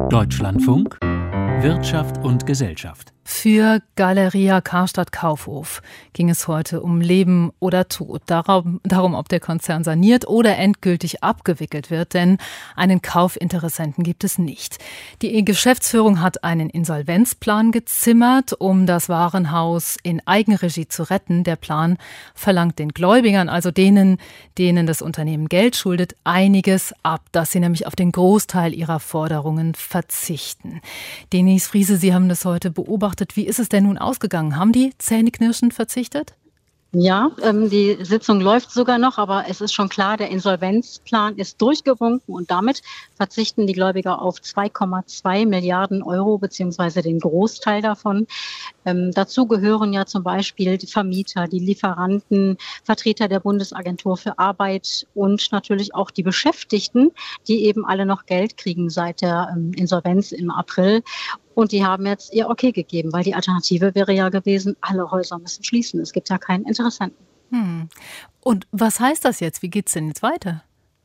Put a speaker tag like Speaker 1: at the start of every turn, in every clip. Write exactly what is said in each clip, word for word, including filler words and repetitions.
Speaker 1: Deutschlandfunk Wirtschaft und Gesellschaft.
Speaker 2: Für Galeria Karstadt Kaufhof ging es heute um Leben oder Tod. Darum, darum, ob der Konzern saniert oder endgültig abgewickelt wird, denn einen Kaufinteressenten gibt es nicht. Die Geschäftsführung hat einen Insolvenzplan gezimmert, um das Warenhaus in Eigenregie zu retten. Der Plan verlangt den Gläubigern, also denen, denen das Unternehmen Geld schuldet, einiges ab, dass sie nämlich auf den Großteil ihrer Forderungen verzichten. Denise Friese, Sie haben das heute beobachtet. Wie ist es denn nun ausgegangen? Haben die zähneknirschend verzichtet?
Speaker 3: Ja, ähm, die Sitzung läuft sogar noch, aber es ist schon klar, der Insolvenzplan ist durchgewunken und damit verzichten die Gläubiger auf zwei Komma zwei Milliarden Euro beziehungsweise den Großteil davon. Ähm, dazu gehören ja zum Beispiel die Vermieter, die Lieferanten, Vertreter der Bundesagentur für Arbeit und natürlich auch die Beschäftigten, die eben alle noch Geld kriegen seit der ähm, Insolvenz im April. Und die haben jetzt ihr Okay gegeben, weil die Alternative wäre ja gewesen, alle Häuser müssen schließen. Es gibt ja keinen Interessenten.
Speaker 2: Hm. Und was heißt das jetzt? Wie geht es denn jetzt weiter?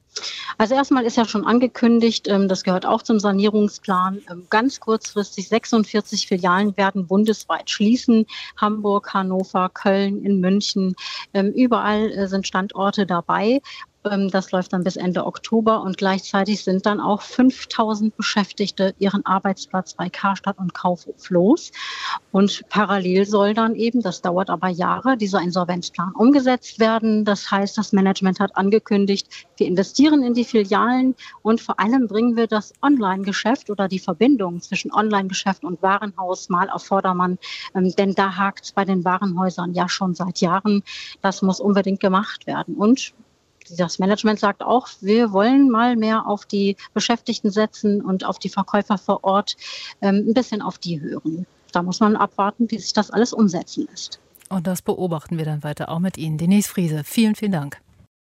Speaker 3: Also erstmal ist ja schon angekündigt, das gehört auch zum Sanierungsplan, ganz kurzfristig sechsundvierzig Filialen werden bundesweit schließen. Hamburg, Hannover, Köln, in München, überall sind Standorte dabei. Das läuft dann bis Ende Oktober und gleichzeitig sind dann auch fünftausend Beschäftigte ihren Arbeitsplatz bei Karstadt und Kaufhof los. Und parallel soll dann eben, das dauert aber Jahre, dieser Insolvenzplan umgesetzt werden. Das heißt, das Management hat angekündigt, wir investieren in die Filialen und vor allem bringen wir das Online-Geschäft oder die Verbindung zwischen Online-Geschäft und Warenhaus mal auf Vordermann. Denn da hakt es bei den Warenhäusern ja schon seit Jahren. Das muss unbedingt gemacht werden. Und das Management sagt auch, wir wollen mal mehr auf die Beschäftigten setzen und auf die Verkäufer vor Ort, ähm, ein bisschen auf die hören. Da muss man abwarten, wie sich das alles umsetzen lässt.
Speaker 2: Und das beobachten wir dann weiter auch mit Ihnen. Denise Friese, vielen, vielen Dank.